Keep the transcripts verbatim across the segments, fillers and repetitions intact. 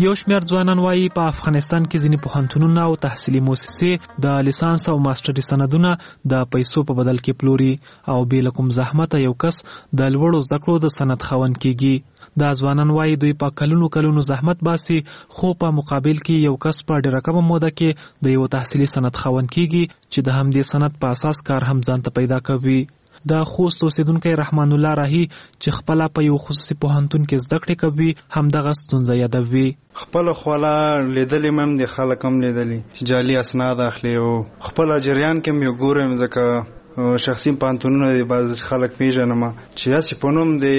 یو شمېر ځوانان وایي په افغانستان کې ځینې پوهنتونونه او تحصیلي مؤسسې د لیسانس او ماسټري سندونه د پیسو په بدل کې پلوري او بې له کوم زحمته یو کس د لوړو زده کړو د سند خاوند کیږي. دا ځوانان وایي دوی په کلونو کلونو زحمت باسي خو په مقابل کې یو کس په ډېره کمه موده کې د یو تحصیلي سند خاوند کیږي چې د همدې سند په اساس کار هم ځان ته پیدا کوي. د خوست اوسیدونکی رحمان الله راهی چې خپل په یو خصوصي پوهنتون کې زده کړې کوي همدغه ستونزه یادوي. خپل خپل لیدلې مم د خلک هم لیدلې جعلي اسناد اخلي او خپل جریان کې مې ګورم ځکه شخصي پوهنتونونه د بعض خلک پیژنم چې اسی په نوم د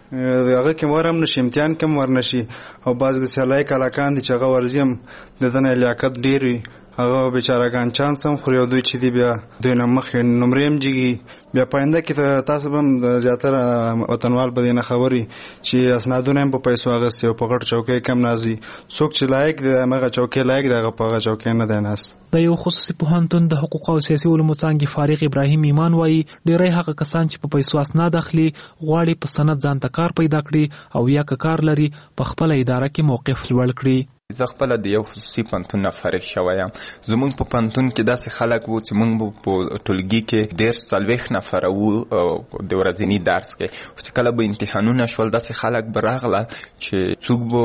هغه کې ورم نشي امتحان کې ورنشي او بعض د سیالای کلاکان دي چې هغه ورزیم د دنه لیاقت ډیر وي هغه بیچارهګان چانس هم خو یو دوی چې دی بیا دوی نه مخې نمرې هم جګي بیا پاینده کې تاسو هم د زیاتره وطنوال په دې نه خبري چې اسنادونه هم په پیسو اغستې او په غټ چوکۍ کم نازي څوک چې لایق دی هغه چوکۍ لایق دی هغه په هغه چوکۍ نه دی ناست. د یو خصوصي پوهنتون د حقوق او سیاسي علومو څانګې فارغ ابراهیم ایمان وایي ډېری هغه کسان چې په پیسو اسناد اخلي غواړي په سند ځان ته کار پیدا کړي او یا که کار لري په خپله اداره کې موقف لوړ کړي. زه خپله د یو خصوصي پوهنتون نه فارغ شوی یم. زموږ په پوهنتون کې داسې خلک وو چې موږ په ټولګي کې دېرش څلوېښت نفره وو د ورځني درس کې چې کله به امتحانونه شول داسې خلک به راغله چې څوک به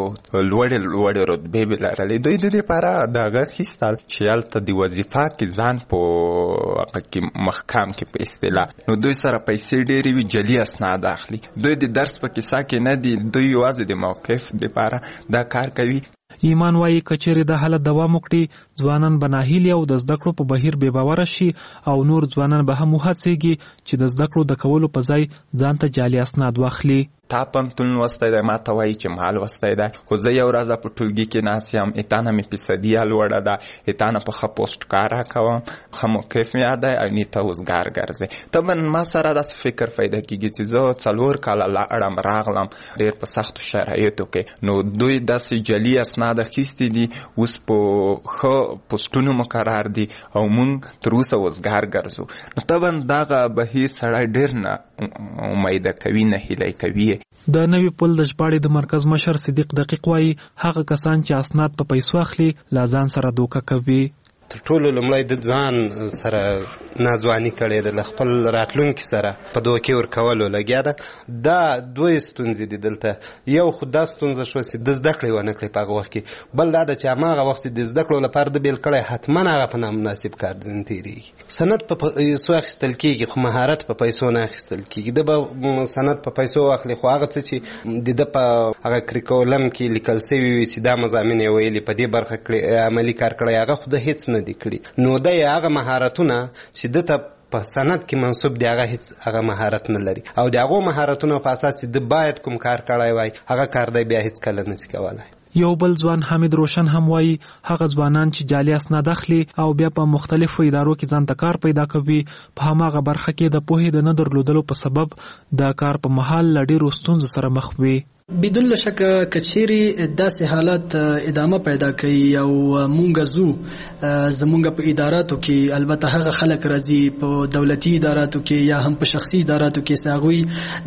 لوړې لوړې رتبې به لرلې دوی د دې لپاره د هغه اخیستل چې هلته د وظیفه کې ځان په هغه کې محکم کې په اصطلاح نو دوی سره پیسې ډېرې وي جعلي اسناد اخلي. دوی د درس په کیسه کې نه دي دوی یوازې د موقف دپاره دا کار کوي. ایمان وایي که چیرې د حالت دوام وکړي ځوانان به ناهیلي او د زده کړو په بهیر بې باوره شي او نور ځوانان به هم وهڅېږي چې د زده کړو د کولو په ځای ځان ته جعلي اسناد واخلي. تا پوهنتون لوستی دی ما ته وایي چې ما لوستی دی خو زه یو ورځ په ټولګي کې ناست یم اتا نه مې فیصدیه لوړه ده اتا نه په ښه پوسټ کار کوم ښه موقف مې یاد دی او نې ته اوسګار ګرځې طبعا ما سره داسې فکر پیدا کېږي چې زه څلور کاله لاړم راغلم ډېر په سختو شرایطو کې نو دوی داسې جعلي اسناد اخیستي دي اوس په ښه پوسټونو مقرر دي او موږ تر اوسه اوسګار ګرځو نو طبعا دغه بهیر سړی ډېر نه امیده کوي نه هیلی کوي. د نوي پل د ژباړې د مرکز مشر صدیق دقیق وایي هغه کسان چې اسناد په پیسو اخلي لا ځان سره دوکه کوي. تر ټولو لومړی د ځان سره ناځواني کړې ده له خپل راتلونکي سره په دوکې ورکولو لګیا ده. دا دوی ستونزې دي دلته یو خو دا ستونزه شوه چې د زده کړې ونه کړې په هغه وخت کې بل دا ده چې هماغه وخت د زده کړو لپاره د بیل کړی حتما هغه په نامناسب کار تېرېږي. سند په پیسو اخیستل کېږي خو مهارت په پیسو نه اخیستل کېږي. ده به سند په پیسو واخلي خو هغه څه چې د ده په هغه کریکولم کې لیکل سوي وي چې دا مضامین یې ویلي په دې برخه کې عملي کار کړی هغه خو ده هېڅ نه دي کړي نو دی هغه مهارتونه چې ده ته په سند کې منصوب دی هغه هیڅ هغه مهارت نه لري او د هغو مهارتونو په اساس چې ده باید کوم کار کړی وای هغه کار دی بیا هیڅ کله نشي کولی. یو بل ځوان حمید روشن هم وایي هغه ځوانان چې جعلي اسناد اخلي او بیا په مختلفو ادارو کې ځان ته کار پیدا کوي په هماغه برخه کې د پوهې د نه درلودلو په سبب د کار په مهال له ډېرو ستونزو سره مخ وي. بدون شکه کچيري داسې حالت ادامه پیدا کوي او مونږ زو زمونږ په اداراتو کې البته هغه خلک راځي په دولتي اداراتو کې یا هم په شخصي اداراتو کې ساغوي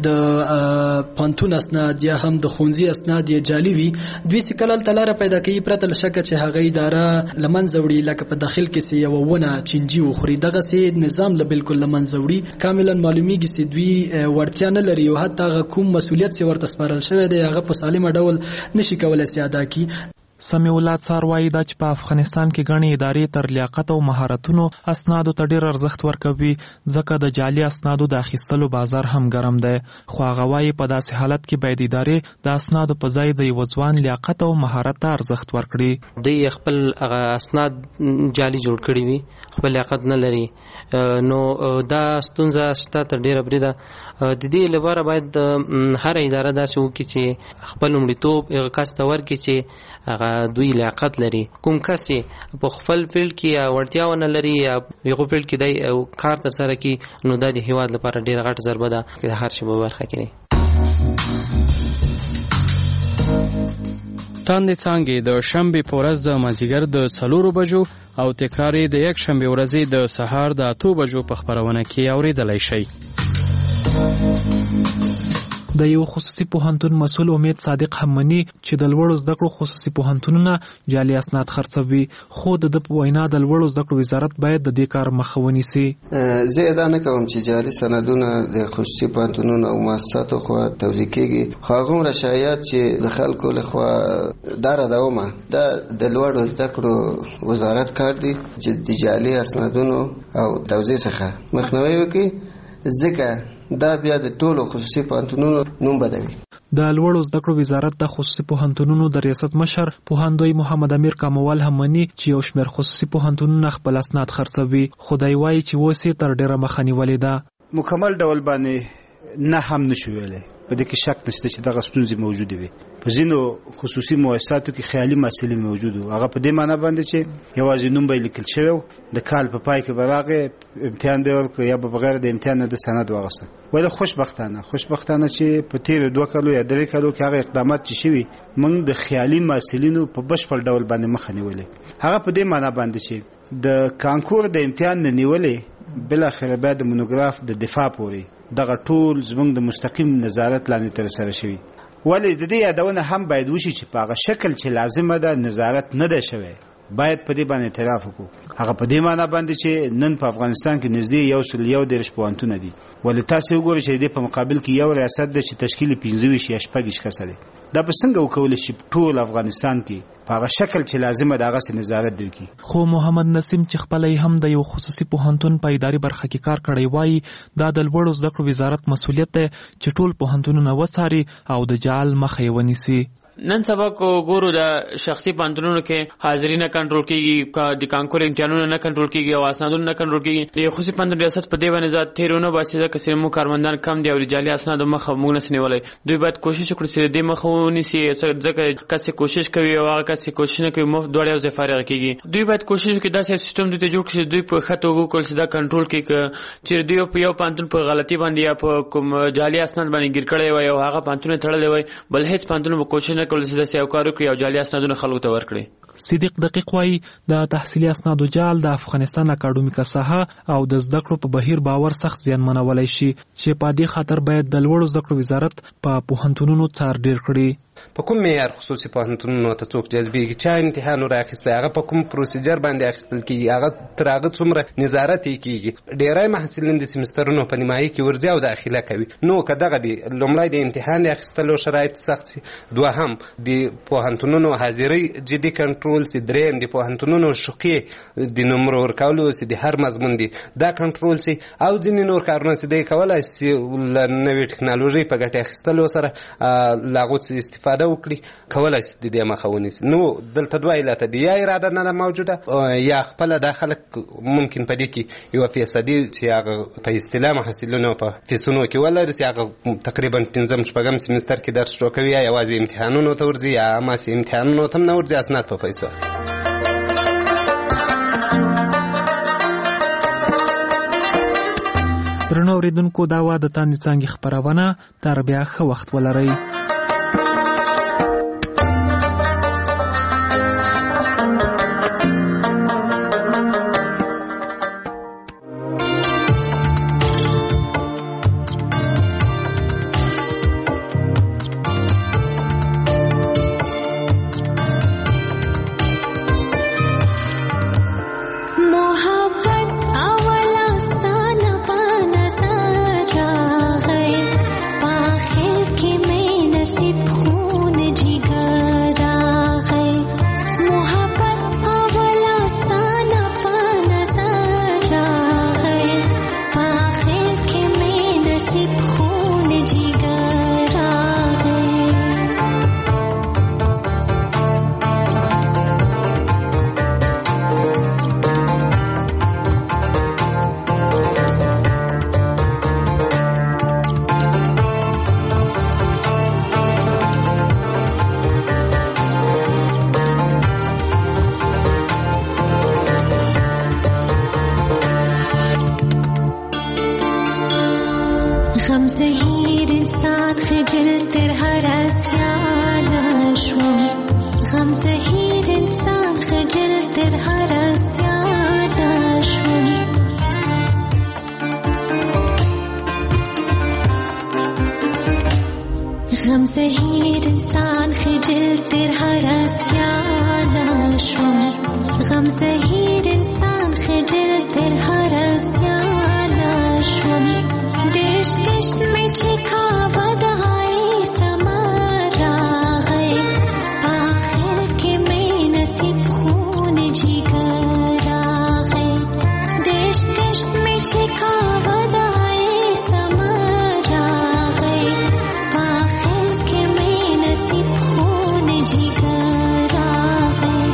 د پانتون اسناد یا هم د خونځي اسناد یې جعلي وي دوی سکلل تلاره پیدا کوي پرته لشکه چې هغه اداره لمنځه وړي لکه په داخل کې سي یو ونه چنجي وخوري دغه سي نظام له بالکل لمنځه وړي کاملا معلومیږي چې دوی ورتیا نه لري او حتی کوم مسولیت سي ورته سپارل شوی دی هغه په سالمه ډول نشي کولای سي ادا کړي. سمیع الله څار وایي دا چې په افغانستان کې ګڼې ادارې تر لیاقت او مهارتونو اسنادو ته ډېر ارزښت ورکوي ځکه د جعلي اسنادو د اخیستلو بازار هم ګرم دی خو هغه وایي په داسې حالت کې باید ادارې د اسنادو په ځای د یوه ځوان لیاقت او مهارت ته ارزښت ورکړي. دوی خپل هغه اسناد جعلي جوړ کړي وي خپل لیاقت نه لري نو دا ستونزه شته تر ډېره بریده د دې لپاره باید هر اداره داسې وکړي چې خپل لومړیتوب هغه کس ته ورکړي چې هغه دوی لیاقت لري کوم کس په خپل فیلډ کې یا وړتیا ونه لري یا یو فیلډ کې دی کار ترسره کړي نو دا د هېواد لپاره ډېره غټه ضربه ده چې هر شی په برخه کې تاندې څانګې د شنبې په ورځ د مازدیګر د څلورو بجو او تکرار یې د یک شنبې ورځې د سهار د اتو بجو په خپرونه کې اورېدلی شئ. د یو خصوصي پوهنتون مسؤل امید صادق هم مني چې د لوړو زده کړو خصوصي پوهنتونونه جعلي اسناد خرڅوي، خو د په وینا د لوړو زده کړو وزارت باید د دې کار مخه ونیسي. زه دا نه کوم چې جعلي سندونه د خصوصي پوهنتونونو او مؤسساتو خوا توزیع کیږي، خو هغه رشایات چې د خلکو لخوا دار دومه دا د لوړو زده کړو وزارت کار دی چې د جعلي اسنادونو او توزیع څخه مخنیوي وکړي، ځکه دا بیا د ټولو خصوصي پوهنتونونو نوم بدوي. د لوړو زده کړو وزارت د خصوصي پوهنتونونو د ریاست مشر پوهاندوی محمد امیر کاموال هم مني چې یو شمېر خصوصي پوهنتونونه خپل اسناد خرڅوي، خو دی وایي چې اوس یې تر ډېره مخه نیولې ده. مکمل ډول باندې نه هم نشو ویلی، په دې کې شک نشته چې دغه ستونزې موجودې وي. په ځینو خصوصي مؤسساتو کې خیالي محصلین موجود وو، هغه په دې معنی باندې چې یوازې نوم به یې لیکل شوی و، د کال په پای کې به راغی امتحان به یې ورکړ یا به بغیر د امتحان نه د سند واخیسته. ولې خوشبختانه خوشبختانه چې په تېرو دوه کالو یا درې کالو کې هغه اقدامات چې شوي موږ د خیالي محصلینو په بشپړ ډول باندې مخه نیولې. هغه په دې معنی باندې چې د کانکور د امتحان نه نیولې بالاخره باید د مونوګراف د دفاع پورې دغه ټول زموږ د مستقیم نظارت لاندې ترسره شوي. ولې د دې یادونه هم باید وشي چې په هغه شکل چې لازمه ده نظارت نه ده شوی، باید په دې باندې اعتراف وکړو. هغه په دې معنی باندې چې نن په افغانستان کې نږدې یو سل یو دېرش پوهنتونه دي، ولې تاسې وګورئ چې د دې په مقابل کې یو ریاست ده چې تشکیل یې پنځه ویشت یا شپږ ویشت کسه دی. دا به څنګه وکولی شي ټول افغانستان کې په هغه شکل چې لازمه ده هغسې نظارت دی وکړي. خو محمد نسیم چې خپله یې هم د یو خصوصي پوهنتون په اداري برخه کې کار کړی وایي دا د لوړو زده کړو وزارت مسؤلیت دی چې ټول پوهنتونونه وڅاري او د جعل مخه یې ونیسي. نن سبا کو ګورو د شخصي پوهنتونونو کې حاضري نه کنټرول کیږي، د کانکور امتحانونه نه کنټرول کیږي او اسنادونه نه کنټرول کیږي. د خصوصي پوهنتون ریاست په دې باندې ذات تیرونه باسي ځکه چې مو کارمندان کم دي او جعلي اسناد مخه موږ نه سنولای. دوی باید کوشش وکړي چې دې مخه ونیسي، ځکه کسي کوشش کوي او هغه کسي کوشش نه کوي مفت دوړې او زفارغ کیږي. دوی باید کوشش وکړي داسې سیستم دې جوړ کړي دوی په خطو وګوري چې دا کنټرول کړي چې دوی په یو پوهنتون په غلطي باندې یا په کوم جعلي اسناد باندې ګیر کړي وي او هغه پوهنتون تړلې وي، بل هیڅ پوهنتون به کوشش نه کوي چې داسې یو کار او جعلي اسنادونه خلکو ته ورکړي. صدیق دقیق وایي د تحصیلي اسنادو جعل د افغانستان اکاډمیکه ساحه او د زده کړو په بهیر باور سخت زیانمنولی شي چې په دې خاطر باید د لوړو زده کړو وزارت په پوهنتونونو څار ډیر کړي. په کوم معیار خصوصي پوهنتونونو ته څوک جذبېږي، چا امتحان ورواخیستی، هغه په کوم پروسیجر باندې اخیستل کېږي، هغه تر هغه څومره نظارت یې کېږي. ډېری محصلین د سیمسترونو په نیمایي کې ورځي او داخله کوي. نو که دغه دي لومړی د امتحان د اخیستلو شرایط سخت شي، دوهم د پوهنتونونو حاضرۍ جدي کنټرول شي، دریم د پوهنتونونو شقې د نمرو ورکولو چې د هر مضمون دي دا کنټرول شي، او ځینې نور کارونه چې دی کولی شي له نوې ټکنالوژۍ په ګټې اخیستلو سره له هغو څخه استفاده وکړي، کولی شي د دې مخه ونیسي. نو دلته دوه علته دي، یا اراده نه ده موجوده یا خپله دا خلک ممکن په دې کې یوه فیصدي چې هغه په اصطلاح محصلینو په فیسونو کې ولري چې هغه تقریبا پنځم شپږم سیمستر کې درس شروع کوي، یا یوازې امتحانونو ته ورځي یا هماسې امتحانونو ته هم نه ورځي، اسناد په پیسو اخلي. درنو اورېدونکو دا وه د تاندې څانګې خپرونه، تر بیا ښه وخت ولرئ. غم زهیر انسان خجل تر هرسیانا شوم غم زهیر انسان خجل تر هرسیانا شوم دیش کشت میں چکا ودائی سمارا گئے آخر کے میں نصیب خون جگر آ گئے دیش کشت میں چکا ودائی سمارا گئے آخر کے میں نصیب خون جگر آ گئے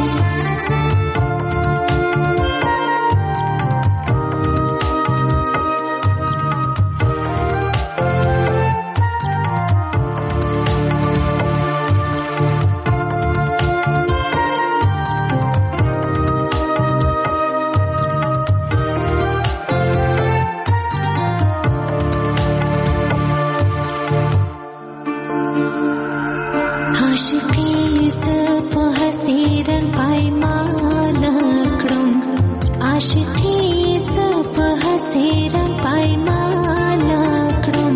عاشقی زپ حسیرن پایمان کړم عاشقی زپ حسیرن پایمان کړم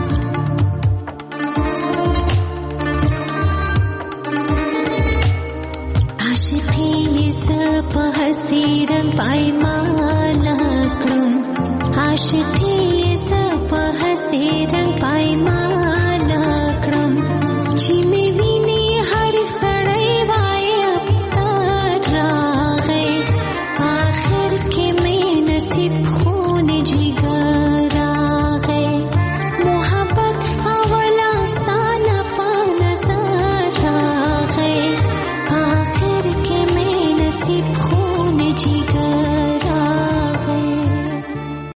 عاشقی زپ حسیرن پایمان کړم عاشقی زپ حسیرن پایمان